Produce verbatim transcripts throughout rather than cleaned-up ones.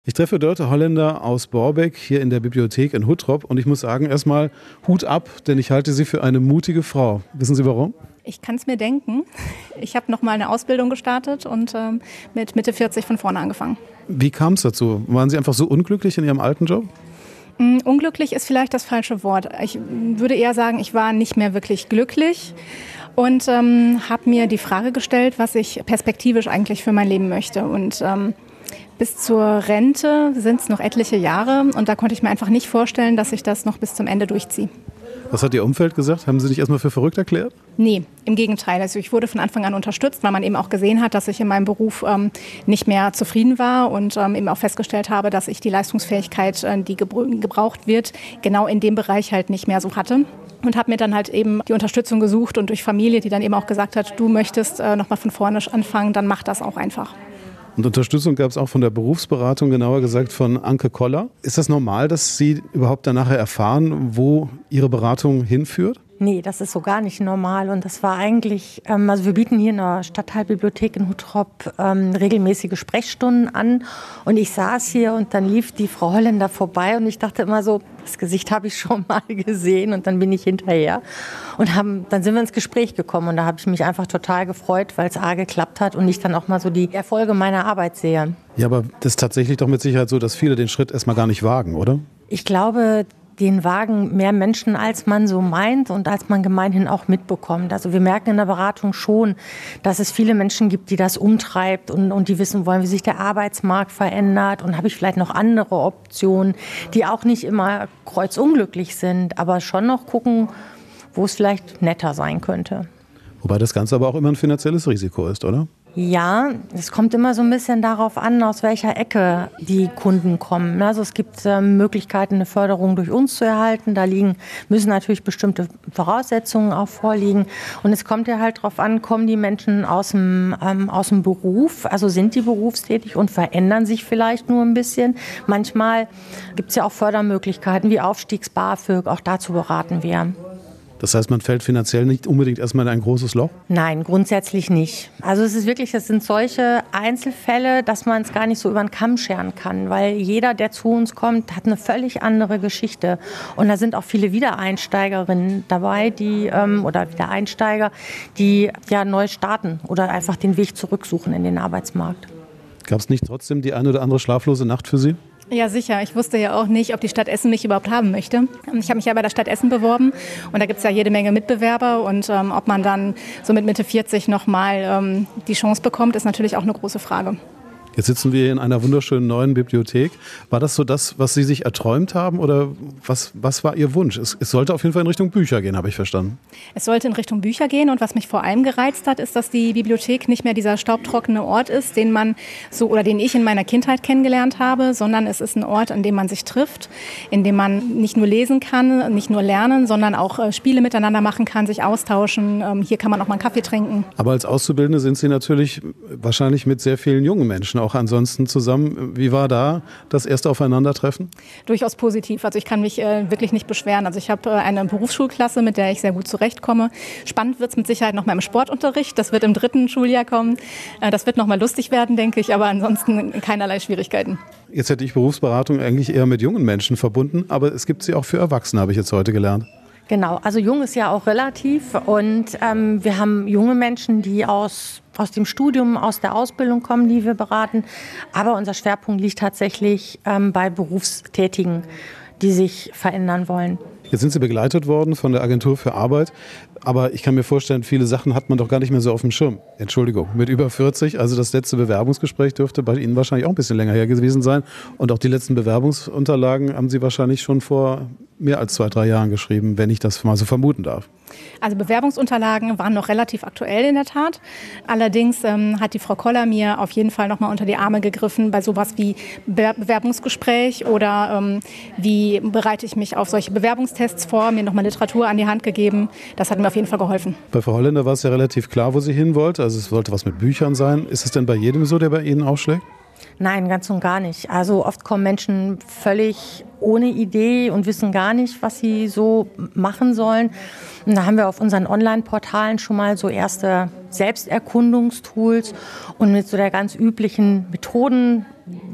Ich treffe Dörte Holländer aus Borbeck hier in der Bibliothek in Huttrop und ich muss sagen, erstmal Hut ab, denn ich halte sie für eine mutige Frau. Wissen Sie warum? Ich kann es mir denken. Ich habe noch mal eine Ausbildung gestartet und ähm, mit Mitte vierzig von vorne angefangen. Wie kam es dazu? Waren Sie einfach so unglücklich in Ihrem alten Job? Mm, unglücklich ist vielleicht das falsche Wort. Ich würde eher sagen, ich war nicht mehr wirklich glücklich und ähm, habe mir die Frage gestellt, was ich perspektivisch eigentlich für mein Leben möchte. Und ähm, bis zur Rente sind es noch etliche Jahre und da konnte ich mir einfach nicht vorstellen, dass ich das noch bis zum Ende durchziehe. Was hat Ihr Umfeld gesagt? Haben Sie sich erstmal für verrückt erklärt? Nee, im Gegenteil. Also ich wurde von Anfang an unterstützt, weil man eben auch gesehen hat, dass ich in meinem Beruf ähm, nicht mehr zufrieden war und ähm, eben auch festgestellt habe, dass ich die Leistungsfähigkeit, äh, die gebr- gebraucht wird, genau in dem Bereich halt nicht mehr so hatte. Und habe mir dann halt eben die Unterstützung gesucht und durch Familie, die dann eben auch gesagt hat, du möchtest äh, nochmal von vorne anfangen, dann mach das auch einfach. Und Unterstützung gab es auch von der Berufsberatung, genauer gesagt von Anke Koller. Ist das normal, dass Sie überhaupt dann nachher erfahren, wo Ihre Beratung hinführt? Nee, das ist so gar nicht normal und das war eigentlich, ähm, also wir bieten hier in der Stadtteilbibliothek in Huttrop ähm, regelmäßige Sprechstunden an und ich saß hier und dann lief die Frau Holländer vorbei und ich dachte immer so, das Gesicht habe ich schon mal gesehen und dann bin ich hinterher und haben, dann sind wir ins Gespräch gekommen und da habe ich mich einfach total gefreut, weil es A geklappt hat und ich dann auch mal so die Erfolge meiner Arbeit sehe. Ja, aber das ist tatsächlich doch mit Sicherheit so, dass viele den Schritt erstmal gar nicht wagen, oder? Ich glaube, den wagen mehr Menschen, als man so meint und als man gemeinhin auch mitbekommt. Also wir merken in der Beratung schon, dass es viele Menschen gibt, die das umtreibt und, und die wissen wollen, wie sich der Arbeitsmarkt verändert und habe ich vielleicht noch andere Optionen, die auch nicht immer kreuzunglücklich sind, aber schon noch gucken, wo es vielleicht netter sein könnte. Wobei das Ganze aber auch immer ein finanzielles Risiko ist, oder? Ja, es kommt immer so ein bisschen darauf an, aus welcher Ecke die Kunden kommen. Also es gibt ähm, Möglichkeiten, eine Förderung durch uns zu erhalten. Da liegen, müssen natürlich bestimmte Voraussetzungen auch vorliegen. Und es kommt ja halt darauf an, kommen die Menschen aus dem, ähm, aus dem Beruf, also sind die berufstätig und verändern sich vielleicht nur ein bisschen. Manchmal gibt es ja auch Fördermöglichkeiten wie Aufstiegs-BAföG, auch dazu beraten wir. Das heißt, man fällt finanziell nicht unbedingt erstmal in ein großes Loch? Nein, grundsätzlich nicht. Also es ist wirklich, das sind solche Einzelfälle, dass man es gar nicht so über den Kamm scheren kann, weil jeder, der zu uns kommt, hat eine völlig andere Geschichte. Und da sind auch viele Wiedereinsteigerinnen dabei, die ähm, oder Wiedereinsteiger, die ja neu starten oder einfach den Weg zurücksuchen in den Arbeitsmarkt. Gab es nicht trotzdem die eine oder andere schlaflose Nacht für Sie? Ja, sicher. Ich wusste ja auch nicht, ob die Stadt Essen mich überhaupt haben möchte. Ich habe mich ja bei der Stadt Essen beworben und da gibt es ja jede Menge Mitbewerber und ähm, ob man dann so mit Mitte vierzig nochmal ähm, die Chance bekommt, ist natürlich auch eine große Frage. Jetzt sitzen wir in einer wunderschönen neuen Bibliothek. War das so das, was Sie sich erträumt haben oder was, was war Ihr Wunsch? Es, es sollte auf jeden Fall in Richtung Bücher gehen, habe ich verstanden. Es sollte in Richtung Bücher gehen und was mich vor allem gereizt hat, ist, dass die Bibliothek nicht mehr dieser staubtrockene Ort ist, den man so oder den ich in meiner Kindheit kennengelernt habe, sondern es ist ein Ort, an dem man sich trifft, in dem man nicht nur lesen kann, nicht nur lernen, sondern auch äh, Spiele miteinander machen kann, sich austauschen. Ähm, hier kann man auch mal einen Kaffee trinken. Aber als Auszubildende sind Sie natürlich wahrscheinlich mit sehr vielen jungen Menschen auch ansonsten zusammen. Wie war da das erste Aufeinandertreffen? Durchaus positiv. Also ich kann mich äh, wirklich nicht beschweren. Also ich habe äh, eine Berufsschulklasse, mit der ich sehr gut zurechtkomme. Spannend wird es mit Sicherheit noch mal im Sportunterricht. Das wird im dritten Schuljahr kommen. Äh, das wird noch mal lustig werden, denke ich, aber ansonsten keinerlei Schwierigkeiten. Jetzt hätte ich Berufsberatung eigentlich eher mit jungen Menschen verbunden, aber es gibt sie auch für Erwachsene, habe ich jetzt heute gelernt. Genau, also jung ist ja auch relativ und ähm, wir haben junge Menschen, die aus, aus dem Studium, aus der Ausbildung kommen, die wir beraten. Aber unser Schwerpunkt liegt tatsächlich ähm, bei Berufstätigen, die sich verändern wollen. Jetzt sind Sie begleitet worden von der Agentur für Arbeit, aber ich kann mir vorstellen, viele Sachen hat man doch gar nicht mehr so auf dem Schirm. Entschuldigung, mit über vierzig, also das letzte Bewerbungsgespräch dürfte bei Ihnen wahrscheinlich auch ein bisschen länger her gewesen sein und auch die letzten Bewerbungsunterlagen haben Sie wahrscheinlich schon vor mehr als zwei, drei Jahren geschrieben, wenn ich das mal so vermuten darf. Also Bewerbungsunterlagen waren noch relativ aktuell in der Tat. Allerdings ähm, hat die Frau Koller mir auf jeden Fall noch mal unter die Arme gegriffen bei sowas wie Be- Bewerbungsgespräch oder ähm, wie bereite ich mich auf solche Bewerbungstests vor, mir noch mal Literatur an die Hand gegeben. Das hat mir auf jeden Fall geholfen. Bei Frau Holländer war es ja relativ klar, wo sie hin wollte. Also es sollte was mit Büchern sein. Ist es denn bei jedem so, der bei Ihnen aufschlägt? Nein, ganz und gar nicht. Also oft kommen Menschen völlig ohne Idee und wissen gar nicht, was sie so machen sollen. Und da haben wir auf unseren Online-Portalen schon mal so erste Selbsterkundungstools und mit so der ganz üblichen Methoden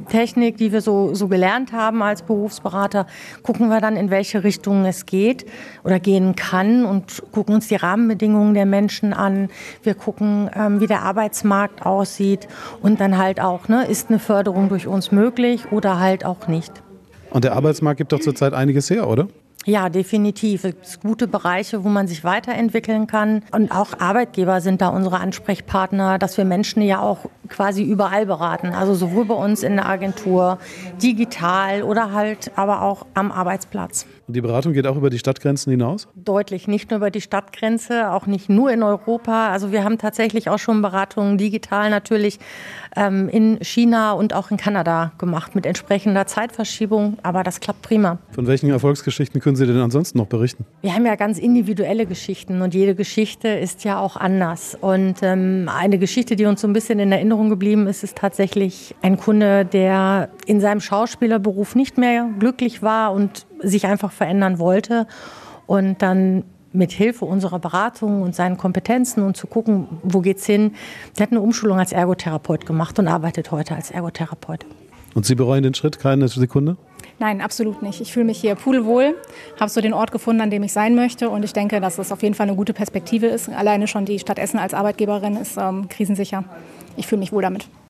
Technik, die wir so, so gelernt haben als Berufsberater, gucken wir dann, in welche Richtung es geht oder gehen kann und gucken uns die Rahmenbedingungen der Menschen an. Wir gucken, ähm, wie der Arbeitsmarkt aussieht und dann halt auch, ne, ist eine Förderung durch uns möglich oder halt auch nicht. Und der Arbeitsmarkt gibt doch zurzeit einiges her, oder? Ja, definitiv. Es gibt gute Bereiche, wo man sich weiterentwickeln kann. Und auch Arbeitgeber sind da unsere Ansprechpartner, dass wir Menschen ja auch quasi überall beraten. Also sowohl bei uns in der Agentur, digital oder halt aber auch am Arbeitsplatz. Und die Beratung geht auch über die Stadtgrenzen hinaus? Deutlich, nicht nur über die Stadtgrenze, auch nicht nur in Europa. Also wir haben tatsächlich auch schon Beratungen digital natürlich ähm, in China und auch in Kanada gemacht mit entsprechender Zeitverschiebung. Aber das klappt prima. Von welchen Erfolgsgeschichten können Sie denn ansonsten noch berichten? Wir haben ja ganz individuelle Geschichten und jede Geschichte ist ja auch anders. Und ähm, eine Geschichte, die uns so ein bisschen in Erinnerung geblieben ist, ist tatsächlich ein Kunde, der in seinem Schauspielerberuf nicht mehr glücklich war und sich einfach verändern wollte und dann mit Hilfe unserer Beratung und seinen Kompetenzen und zu gucken, wo geht's hin, der hat eine Umschulung als Ergotherapeut gemacht und arbeitet heute als Ergotherapeut. Und Sie bereuen den Schritt keine Sekunde? Nein, absolut nicht. Ich fühle mich hier pudelwohl, habe so den Ort gefunden, an dem ich sein möchte und ich denke, dass es auf jeden Fall eine gute Perspektive ist. Alleine schon die Stadt Essen als Arbeitgeberin ist ähm, krisensicher. Ich fühle mich wohl damit.